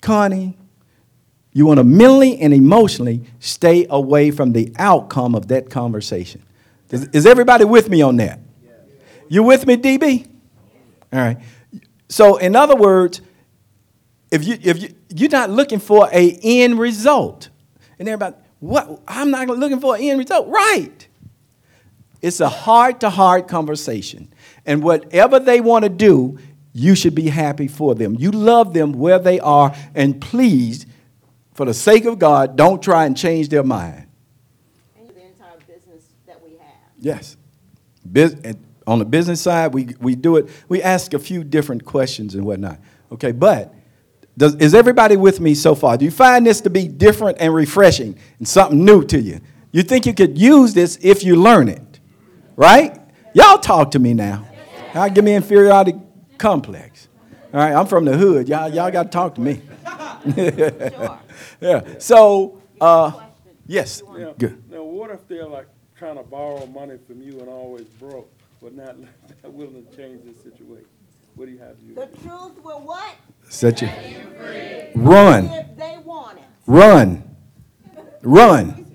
Connie, you want to mentally and emotionally stay away from the outcome of that conversation. Is everybody with me on that? You with me, DB? All right. So in other words, if you're not looking for an end result, and everybody, what? I'm not looking for an end result. Right. It's a heart-to-heart conversation. And whatever they want to do, you should be happy for them. You love them where they are, and please, for the sake of God, don't try and change their mind. And the entire business that we have. Yes. On the business side, we do it. We ask a few different questions and whatnot. Okay, but is everybody with me so far? Do you find this to be different and refreshing and something new to you? You think you could use this if you learn it, right? Y'all talk to me now. Y'all give me inferiority complex. All right, I'm from the hood. Y'all got to talk to me. Sure. Yeah. So, yes. Now, Good. now, what if they're like trying to borrow money from you and always broke, but not willing to change the situation? What do you have to do? The truth will what? Set you. Run. If they want it. Run. Run.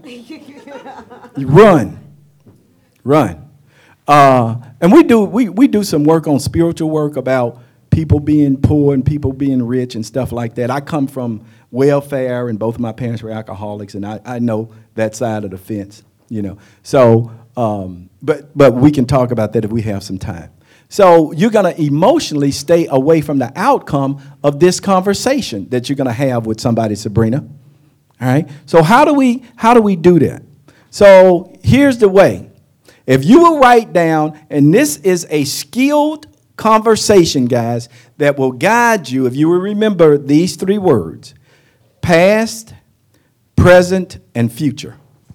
Run. Run. And we do some work on spiritual work about people being poor and people being rich and stuff like that. I come from welfare, and both of my parents were alcoholics, and I know that side of the fence, you know. So, but we can talk about that if we have some time. So you're going to emotionally stay away from the outcome of this conversation that you're going to have with somebody, Sabrina. All right. So how do we do that? So here's the way. If you will write down, and this is a skilled conversation, guys, that will guide you if you will remember these three words: past, present, and future.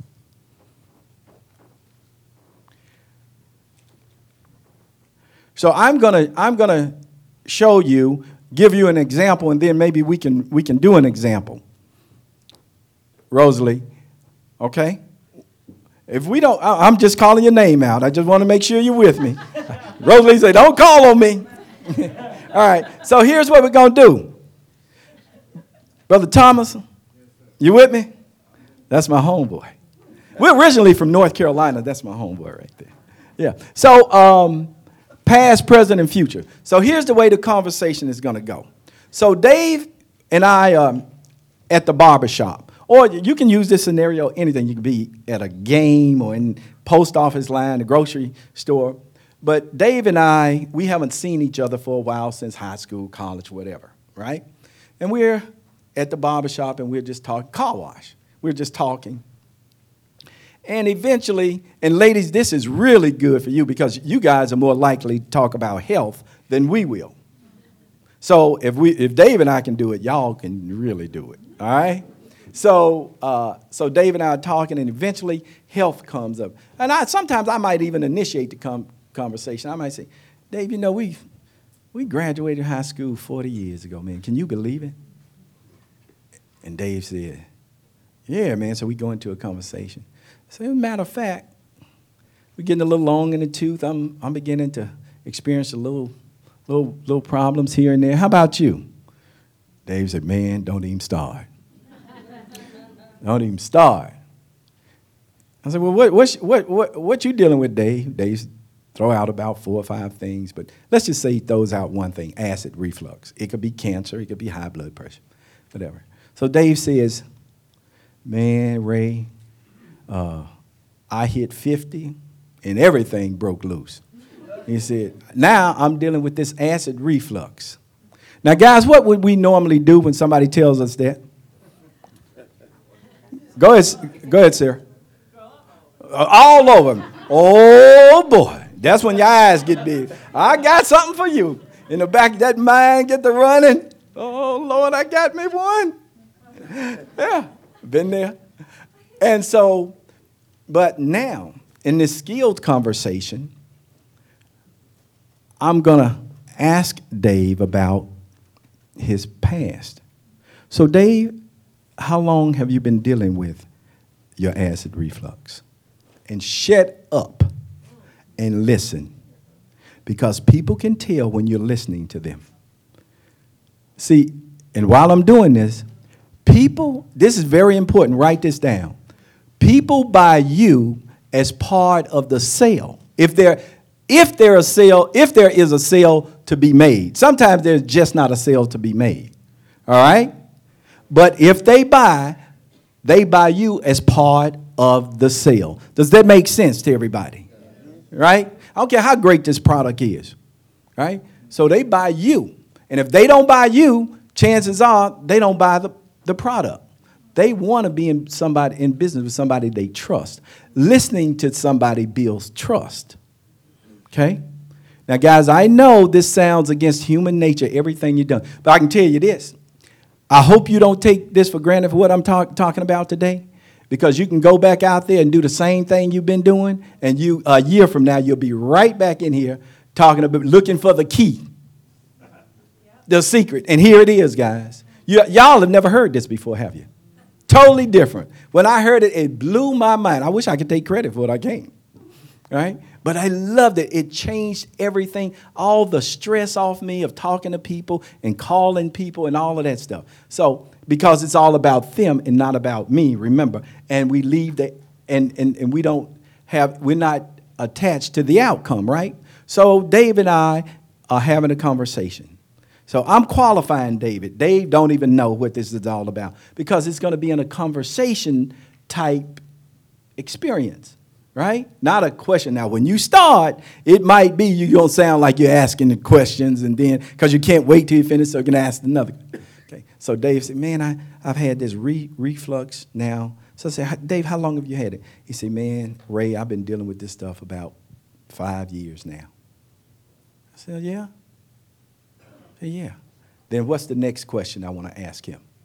So I'm gonna show you, give you an example, and then maybe we can do an example. Rosalie, okay? If we don't, I'm just calling your name out. I just want to make sure you're with me. Rosalie said, "Don't call on me." All right. So here's what we're gonna do, Brother Thomas. You with me? That's my homeboy. We're originally from North Carolina. That's my homeboy right there. Yeah. So past, present, and future. So here's the way the conversation is going to go. So Dave and I at the barbershop, or you can use this scenario, anything. You can be at a game or in post office line, the grocery store. But Dave and I, we haven't seen each other for a while, since high school, college, whatever, right? And we're at the barbershop and we're just talking, car wash. We're just talking. And eventually, and ladies, this is really good for you because you guys are more likely to talk about health than we will. So if Dave and I can do it, y'all can really do it, all right? So Dave and I are talking, and eventually health comes up. And sometimes I might even initiate the conversation. I might say, Dave, you know, we graduated high school 40 years ago, man. Can you believe it? And Dave said, yeah, man. So we go into a conversation. So as a matter of fact, we're getting a little long in the tooth. I'm beginning to experience a little problems here and there. How about you? Dave said, man, don't even start. Don't even start. I said, well, what you dealing with, Dave? Dave throw out about 4 or 5 things, but let's just say he throws out one thing: acid reflux. It could be cancer. It could be high blood pressure, whatever. So Dave says, man, Ray, I hit 50 and everything broke loose. He said, now I'm dealing with this acid reflux. Now, guys, what would we normally do when somebody tells us that? Go ahead, sir. All over them. Oh, boy. That's when your eyes get big. I got something for you. In the back of that mind, get to running. Oh, Lord, I got me one. Yeah, been there. And so, but now, in this skilled conversation, I'm going to ask Dave about his past. So, Dave, how long have you been dealing with your acid reflux? And shut up and listen, because people can tell when you're listening to them. See, And while I'm doing this, people, this is very important, write this down. People buy you as part of the sale. If there is a sale to be made. Sometimes there's just not a sale to be made. All right? But if they buy you as part of the sale. Does that make sense to everybody? Right? I don't care how great this product is. Right? So they buy you. And if they don't buy you, chances are they don't buy the product. They want to be in business with somebody they trust. Listening to somebody builds trust. Okay? Now, guys, I know this sounds against human nature, everything you've done. But I can tell you this. I hope you don't take this for granted for what I'm talking about today. Because you can go back out there and do the same thing you've been doing. And a year from now, you'll be right back in here looking for the key. The secret. And here it is, guys. Y'all have never heard this before, have you? Totally different. When I heard it, it blew my mind. I wish I could take credit for it. I can't. Right? But I loved it. It changed everything, all the stress off me of talking to people and calling people and all of that stuff. So, because it's all about them and not about me, remember. And we leave and we're not attached to the outcome, right? So Dave and I are having a conversation. So I'm qualifying David. Dave don't even know what this is all about because it's going to be in a conversation type experience, right? Not a question. Now, when you start, it might be you're going to sound like you're asking the questions and then because you can't wait till you finish so you can ask another. Okay. So Dave said, man, I've had this reflux now. So I said, Dave, how long have you had it? He said, man, Ray, I've been dealing with this stuff about 5 years now. I said, yeah. Yeah. Then what's the next question I want to ask him?